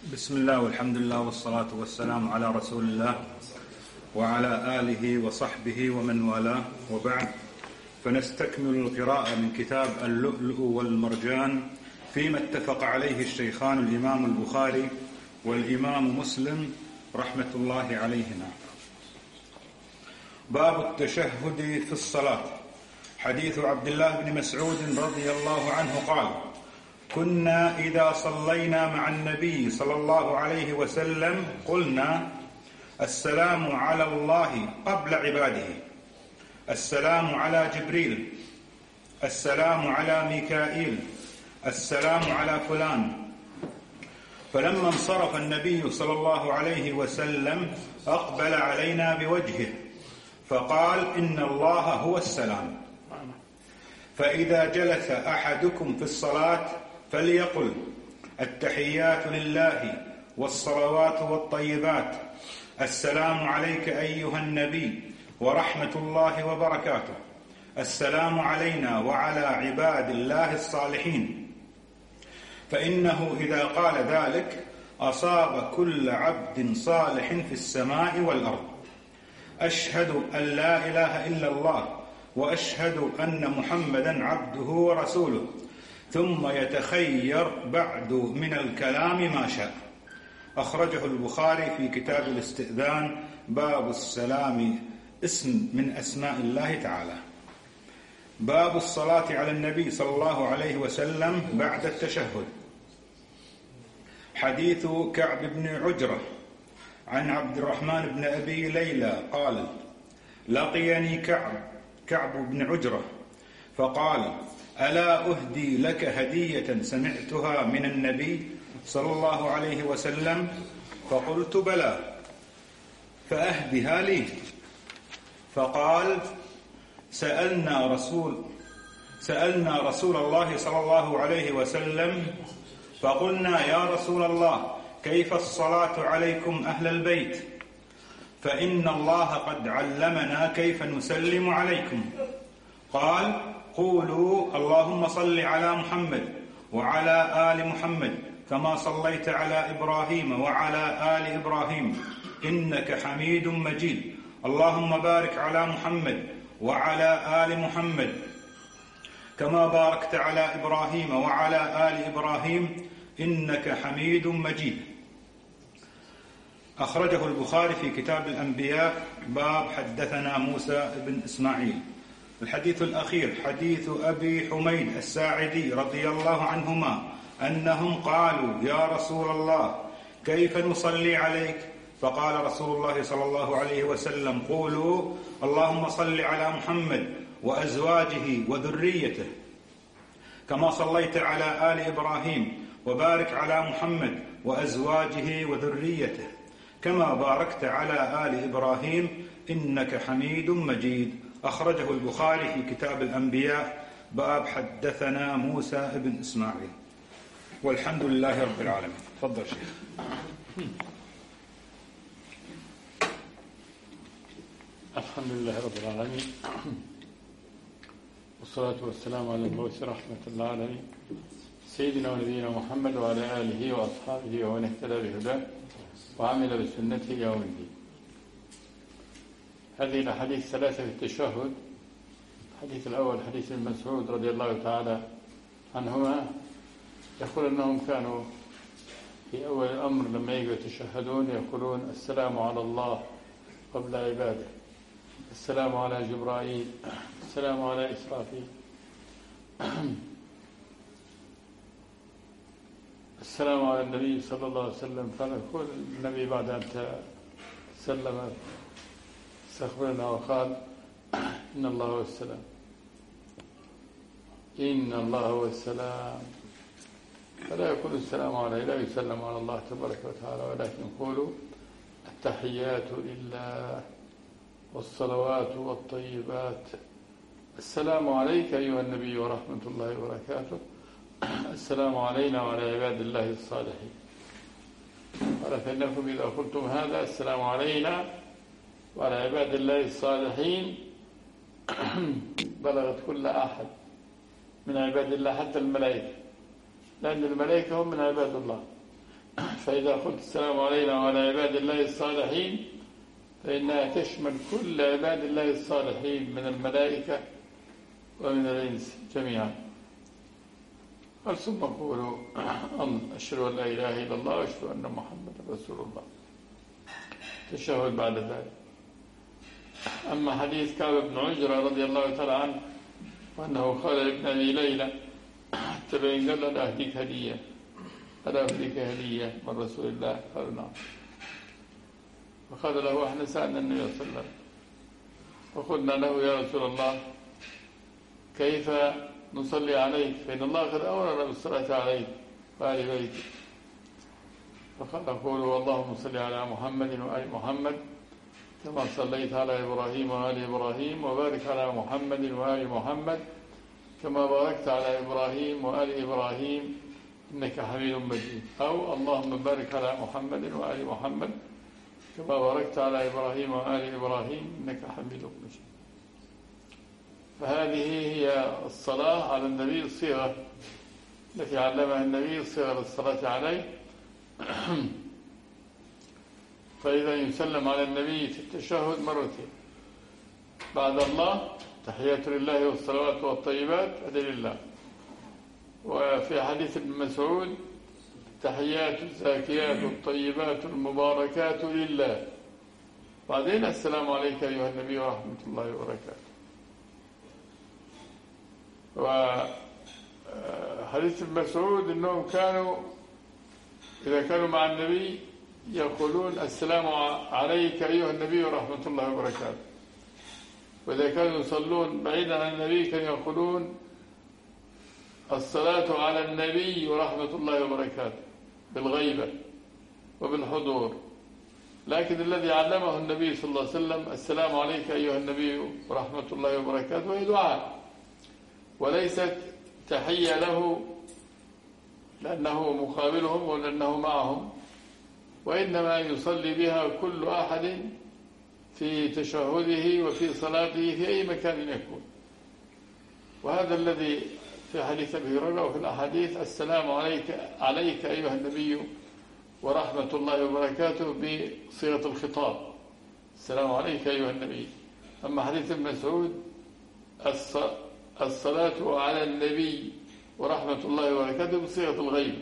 بسم الله والحمد لله والصلاة والسلام على رسول الله وعلى آله وصحبه ومن والاه، وبعد، فنستكمل القراءة من كتاب اللؤلؤ والمرجان فيما اتفق عليه الشيخان الإمام البخاري والإمام مسلم رحمة الله عليهما. باب التشهد في الصلاة. حديث عبد الله بن مسعود رضي الله عنه قال: كنا إذا صلينا مع النبي صلى الله عليه وسلم قلنا: السلام على الله قبل عباده، السلام على جبريل، السلام على ميكائيل، السلام على فلان. فلما انصرف النبي صلى الله عليه وسلم أقبل علينا بوجهه فقال: إن الله هو السلام. فإذا جلس أحدكم في الصلاة فليقل: التحيات لله والصلوات والطيبات، السلام عليك أيها النبي ورحمة الله وبركاته، السلام علينا وعلى عباد الله الصالحين. فإنه إذا قال ذلك أصاب كل عبد صالح في السماء والأرض. أشهد أن لا إله إلا الله وأشهد أن محمدا عبده ورسوله، ثم يتخير بعد من الكلام ما شاء. أخرجه البخاري في كتاب الاستئذان، باب السلام اسم من أسماء الله تعالى. باب الصلاة على النبي صلى الله عليه وسلم بعد التشهد. حديث كعب بن عجرة عن عبد الرحمن بن أبي ليلى قال: لقيني كعب بن عجرة فقال: ألا أهدي لك هدية سمعتها من النبي صلى الله عليه وسلم؟ فقلت: بلى، فأهدها لي. فقال: سألنا رسول الله صلى الله عليه وسلم فقلنا: يا رسول الله، كيف الصلاة عليكم أهل البيت؟ فإن الله قد علمنا كيف نسلم عليكم. قال: قولوا: اللهم صل على محمد وعلى آل محمد كما صليت على إبراهيم وعلى آل إبراهيم إنك حميد مجيد. اللهم بارك على محمد وعلى آل محمد كما باركت على إبراهيم وعلى آل إبراهيم إنك حميد مجيد. أخرجه البخاري في كتاب الأنبياء، باب حدثنا موسى بن إسماعيل. الحديث الأخير حديث أبي حميد الساعدي رضي الله عنهما أنهم قالوا: يا رسول الله، كيف نصلي عليك؟ فقال رسول الله صلى الله عليه وسلم: قولوا: اللهم صل على محمد وأزواجه وذريته كما صليت على آل إبراهيم، وبارك على محمد وأزواجه وذريته كما باركت على آل إبراهيم إنك حميد مجيد. أخرجه البخاري في كتاب الأنبياء، باب حدثنا موسى بن إسماعيل. والحمد لله رب العالمين. تفضل شيخ. الحمد لله رب العالمين، والصلاة والسلام على المبعوث رحمة العالمين سيدنا ونبينا محمد وعلى آله وأصحابه ومن اهتدى بهداه وعمل بسنته يوم الدين. هذه الأحاديث ثلاثة في التشهد. الحديث الأول حديث ابن مسعود رضي الله تعالى عنهما، يقول أنهم كانوا في أول الأمر لما يجوا يتشهدون يقولون: السلام على الله قبل عباده، السلام على جبرائيل، السلام على إسرافيل، السلام على النبي صلى الله عليه وسلم. فنقول النبي بعد أن تسلم استخبرنا وقال: إن الله هو السلام، إن الله هو السلام. فلا يقول السلام عليه، لا يسلم على الله تبارك وتعالى، ولكن يقولوا: التحيات لله والصلوات والطيبات، السلام عليك أيها النبي ورحمة الله وبركاته، السلام علينا وعلى عباد الله الصالحين. قال: فإنكم إذا قلتم هذا، السلام علينا وعلى عباد الله الصالحين، بلغت كل أحد من عباد الله حتى الملائكة، لأن الملائكة هم من عباد الله، فإذا قلت السلام علينا وعلى عباد الله الصالحين فإنها تشمل كل عباد الله الصالحين من الملائكة ومن الإنس جميعا. قال ثم قولوا أشهد أن لا إله إلا الله وأشهد أن محمدا رسول الله. تشهد بعد ذلك. أما حديث كعب بن عجرة رضي الله تعالى عنه وأنه قال لابن أبي ليلى تبين قال له أهديك هدية، ألا أهديك هدية من رسول الله؟ قال نعم. فقال له احنا سألنا النبي صلى الله عليه وسلم وقلنا له يا رسول الله كيف نصلي عليك فإن الله قد أمرنا بالصلاة عليك وآل بيتك. فقال قولوا اللهم صل على محمد وآل محمد كما صليت على إبراهيم وآل إبراهيم وبارك على محمد وآل محمد كما باركت على إبراهيم وآل إبراهيم إنك حميد مجيد. أو اللهم بارك على محمد وآل محمد كما باركت على إبراهيم وآل إبراهيم إنك حميد مجيد. فهذه هي الصلاة على النبي الصيغة التي علمها النبي صيغة الصلاة عليه. فإذا يسلم على النبي في التشهد مرتين بعد الله تحيات لله والصلوات والطيبات هذه لله. وفي حديث ابن مسعود التحيات الزاكيات الطيبات المباركات لله. بعدين السلام عليك أيها النبي ورحمة الله وبركاته. وحديث ابن مسعود أنهم كانوا إذا كانوا مع النبي يقولون السلام عليك أيها النبي ورحمة الله وبركاته. وإذا كانوا يصلون بعيدا عن النبي كانوا يقولون الصلاة على النبي ورحمة الله وبركاته بالغيبة وبالحضور. لكن الذي علمه النبي صلى الله عليه وسلم السلام عليك أيها النبي ورحمة الله وبركاته وهي دعاء وليست تحية له لأنه مقابلهم ولأنه معهم، وإنما يصلي بها كل أحد في تشهده وفي صلاته في أي مكان يكون. وهذا الذي في حديث أبي هريرة وفي الأحاديث السلام عليك أيها النبي ورحمة الله وبركاته بصيغة الخطاب السلام عليك أيها النبي. أما حديث ابن مسعود الصلاة على النبي ورحمة الله وبركاته بصيغة الغيب.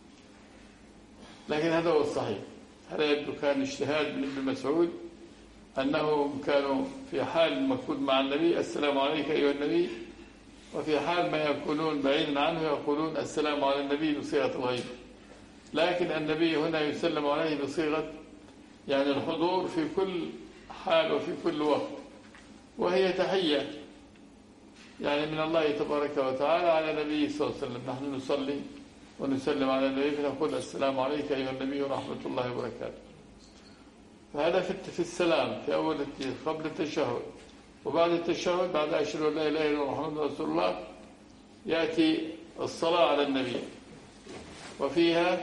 لكن هذا هو الصحيح. هذا يبدو كان اجتهاد من ابن مسعود أنهم كانوا في حال مكتوب مع النبي السلام عليك أيها النبي، وفي حال ما يكونون بعيدا عنه يقولون السلام على النبي بصيغة الغيب. لكن النبي هنا يسلم عليه بصيغة يعني الحضور في كل حال وفي كل وقت، وهي تحية يعني من الله تبارك وتعالى على نبيه صلى الله عليه وسلم. نحن نصلي ونسلم على النبي فنقول السلام عليك أيها النبي ورحمة الله وبركاته. فهذا في السلام في أول قبل التشهد. وبعد التشهد بعد أشهد أن لا إله إلا الله محمد رسول الله يأتي الصلاة على النبي وفيها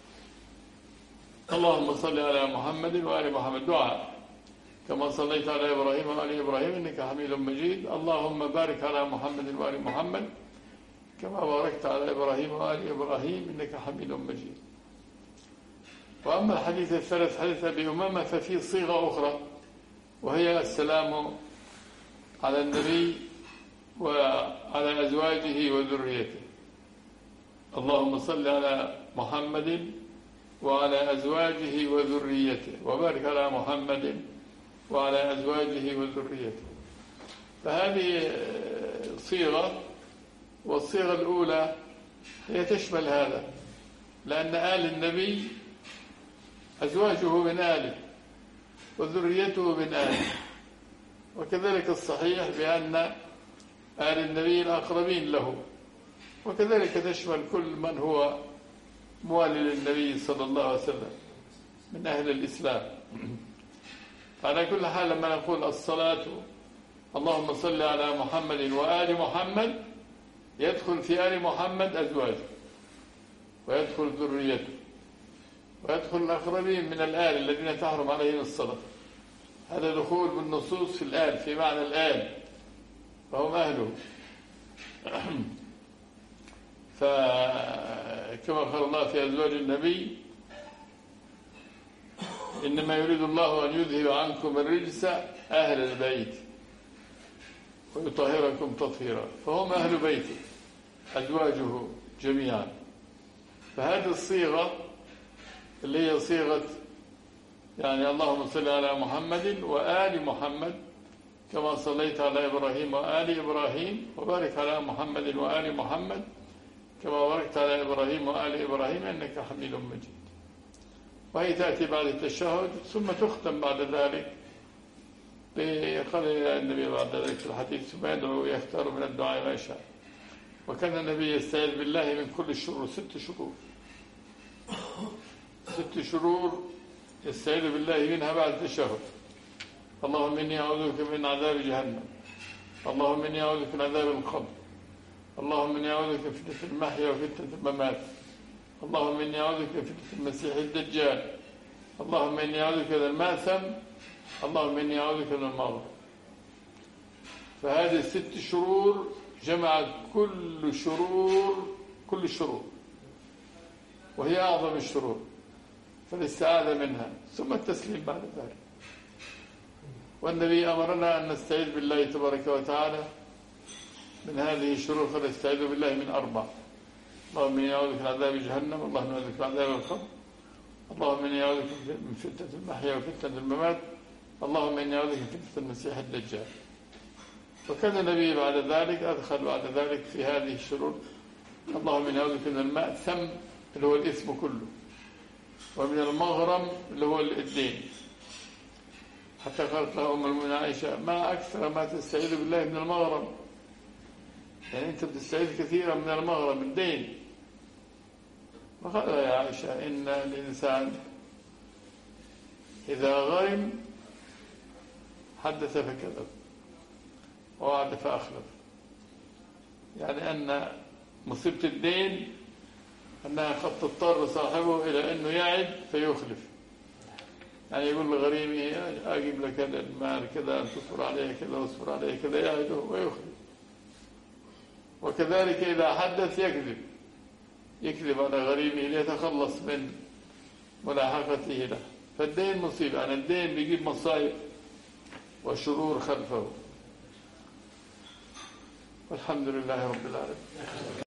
اللهم صل على محمد وآل محمد دعاء كما صليت على إبراهيم وآل إبراهيم إنك حميد مجيد. اللهم بارك على محمد وآل محمد كما باركت على إبراهيم وآل إبراهيم إنك حميد مجيد. وأما الحديث الثالث حديث أبي أمامة ففيه صيغة أخرى وهي السلام على النبي وعلى أزواجه وذريته. اللهم صل على محمد وعلى أزواجه وذريته وبارك على محمد وعلى أزواجه وذريته. فهذه صيغة، والصيغة الأولى هي تشمل هذا لأن آل النبي أزواجه من آله وذريته من آله. وكذلك الصحيح بأن آل النبي الأقربين له، وكذلك تشمل كل من هو موالي للنبي صلى الله عليه وسلم من أهل الإسلام. على كل حال لما نقول الصلاة اللهم صل على محمد وآل محمد يدخل في آل محمد أزواجه ويدخل ذريته ويدخل الأقربين من الآل الذين تحرم عليهم الصلاة. هذا دخول بالنصوص في الآل في معنى الآل فهم أهله. فكما قال الله في أزواج النبي إنما يريد الله أن يذهب عنكم الرجس أهل البيت ويطهركم تطهيرا. فهم أهل بيته أزواجه جميعا. فهذه الصيغة اللي هي صيغة يعني اللهم صل على محمد وآل محمد كما صليت على إبراهيم وآل إبراهيم وبارك على محمد وآل محمد كما باركت على إبراهيم وآل إبراهيم إنك حميد مجيد. وهي تأتي بعد التشهد ثم تختم بعد ذلك قال النبي بعد ذلك في الحديث ثم يدعو يختار من الدعاء ما يشاء. وكان النبي يستعيذ بالله من كل الشرور 6 شرور 6 شرور يستعيذ بالله منها بعد التشهد. اللهم إني أعوذ بك من عذاب جهنم. اللهم إني أعوذ بك من عذاب القبر. اللهم إني أعوذ بك من فتنة المحيا وفتنة الممات. اللهم إني أعوذ بك من فتنة المسيح الدجال. اللهم إني أعوذ بك من المأثم. اللهم إني أعوذ بك من المغرب. فهذه 6 شرور جمعت كل الشرور وهي أعظم الشرور فالاستعاذة منها ثم التسليم بعد ذلك. والنبي أمرنا أن نستعيذ بالله تبارك وتعالى من هذه الشرور فنستعيذ بالله من 4. اللهم إني أعوذ بك من عذاب جهنم. اللهم إني أعوذ بك من عذاب القبر. اللهم إني أعوذ بك من فتنة المحيا وفتنة الممات. اللهم إني أعوذ بك من فتنة المسيح الدجال. وكان النبي بعد ذلك أدخل بعد ذلك في هذه الشرور اللهم إني أعوذ بك من المأثم اللي هو الإثم كله ومن المغرم اللي هو الدين. حتى قالت لها أم المؤمنين عائشة ما أكثر ما تستعيذ بالله من المغرم. يعني أنت بتستعيذ كثيرا من المغرم الدين. فقال يا عائشة إن الإنسان إذا غرم حدث فكذب ووعد فأخلف. يعني أن مصيبة الدين أنها قد تضطر صاحبه إلى أنه يعد فيخلف. يعني يقول لغريمه أجيب لك هذا المال كذا أن تصبر عليه كذا واصبر عليه كذا يعده ويخلف. وكذلك إذا حدث يكذب على غريمه ليتخلص من ملاحقته له. فالدين مصيبة. يعني الدين بيجيب مصائب وشرور خلفه. والحمد لله رب العالمين.